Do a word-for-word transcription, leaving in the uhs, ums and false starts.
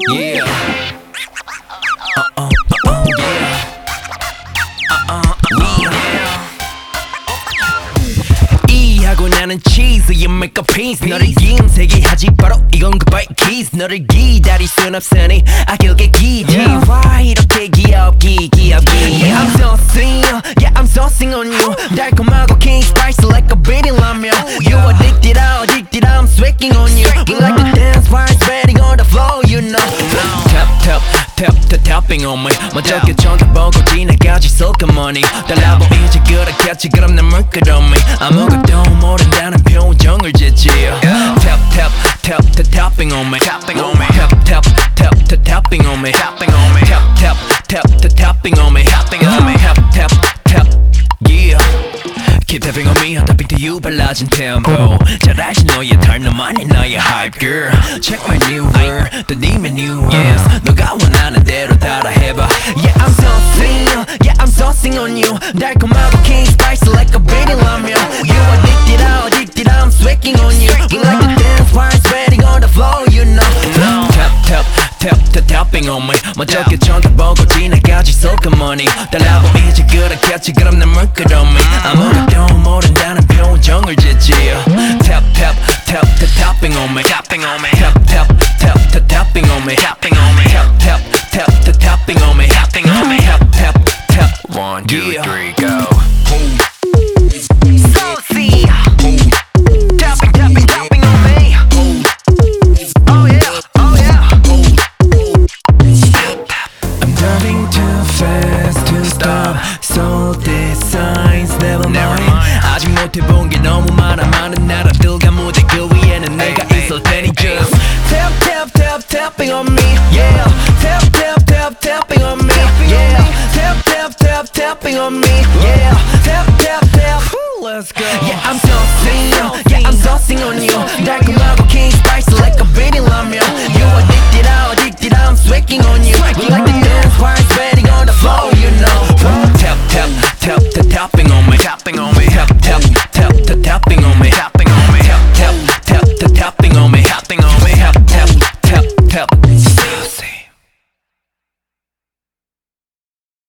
Yeah. Uh-uh, uh-uh, yeah. Uh-uh, uh-uh, yeah. 이하고 나는 cheese, you make a piece. 너를 기음세게 하지 바로 이건 goodbye kiss. 너를 기다릴 순 없으니 아껴게 기지. Why 이렇게 귀엽기 귀엽기. Yeah, I'm saucing, yeah, I'm saucing on you. 달콤하고 king spicy like a beating ramen. You addicted, I'm addicted, I'm sweating on you. We like to dance while sweating on the floor, you know. Tap, tap, tap, tap, tapping on me. 먼저 쳐다보고 지나가지 소금머니. 달라보이지 그렇겠지 그럼 난 물끄러미. 아무것도 모른다는 표정을 짓지. Tap, tap, tap, tap, tapping on me. Tapping on me. Tap, tap, tap, tap, tapping on me. Tapping on me. Tap, tap, tap, tap, tapping on me. Tapping on me. Tap, tap, tap, yeah. Keep tapping on me, I'm tapping to you 발라진 tempo. 잘 알지 너의 털 너만이 나의 hype girl. Check my new word, 또 네 menu yes. 너가 원하는 대로 따라해봐. Yeah, I'm saucing, yeah, I'm saucing on you. 달콤하고 king spicy like a beating ramen. You addicted, I'm addicted, I'm sweating on you. We like to dance while sweating on the floor, you know. Tap, tap, tap, tap, tapping on me. 먼저 쳐다보고 지나가지 소금머니. 달라보이지 그렇겠지 그럼 난 물끄러미. 아무것도 모른다는 표정을 짓지. Tap, tap, tap, tap, tapping on me. Tapping on me. Tap, tap, tap, tap, tapping on me. Tapping on me. Tap, tap, tap, tap, tapping on me. Tapping on me. Tap, tap, tap. One, two, three, go. Saucy. Tapping, tapping, tapping on me. Oh yeah, oh yeah. I'm driving too fast to stop. So these signs never mind. 아직 못해본 게 너무 많아. 많은 나라들과 무대 그 위에는 내가 있을 테니 just tap tap tap tapping on me. Yeah. Tap tap tap tapping on me. Yeah. Tap tap tap tapping on me. Yeah. Tap tap tap. Let's go. Yeah, I'm saucing. Yeah, I'm saucing on you.